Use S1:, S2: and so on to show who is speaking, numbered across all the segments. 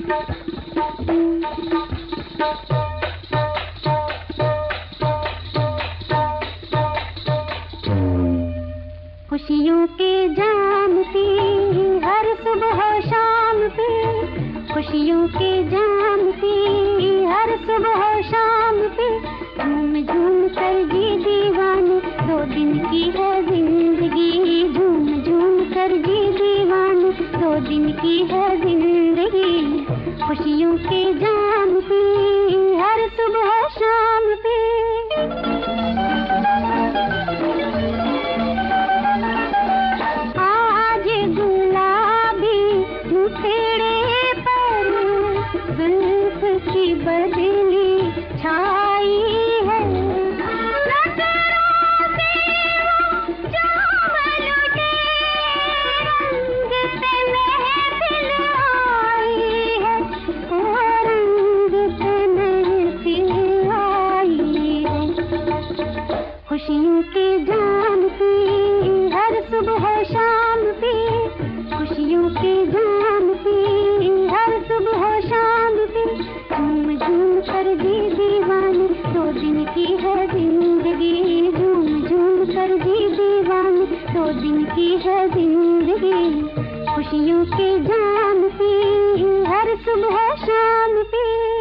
S1: खुशियों के जाम पे हर सुबह शाम पे, खुशियों के जाम पे हर सुबह शाम पे, झूम झूम कर जी दीवाने, 2 दिन की है जिंदगी, झूम झूम कर जी दीवाने, 2 दिन की है जिंदगी। खुशियों के जाम पे हर सुबह शाम पे। की बदली छाई है, नजरों से जाम लुटे, रंग पे महफिल आई है, ओ रंग पे महफिल आई है। खुशियों के जाम पे हर सुबह शाम पे, खुशियों के जाम पे हर सुबह शाम पे, झूम झूम कर जी दीवाने, 2 दिन की है जिंदगी, झूम झूम कर जी दीवाने, 2 दिन की है जिंदगी। खुशियों के जाम पे हर सुबह शाम पे।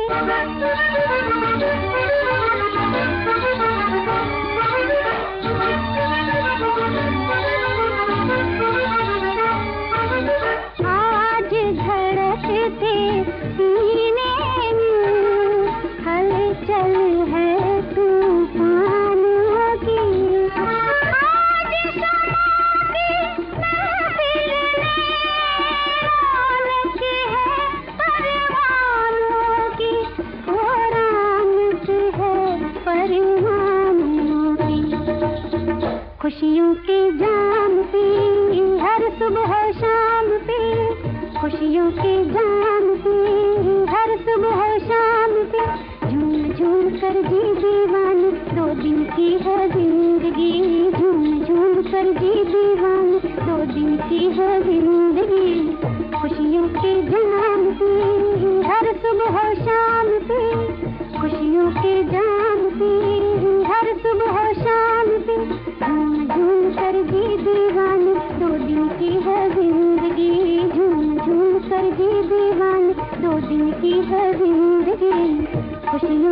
S1: आज धड़कते सीने में हलचल है तूफानों की, आज शमा की महफिल में रौनक है परवानों की, वो रौनक है परवानों की। खुशियों के जाम पे हर सुबह शाम पे, खुशियों के जाम पे हर सुबह शाम पे, झूम झूम कर जी दीवाने, 2 दिन की है जिंदगी, झूम झूम कर जी दीवाने, 2 दिन की है जिंदगी। खुशियों के जाम पे हर सुबह शाम पे, खुशियों के जाम पे हर सुबह शाम पे, झूम झूम कर जी दीवाने, 2 दिन की है जिंदगी, झूम झूम कर जी दीवाने, 2 दिन की है जिंदगी। खुशियों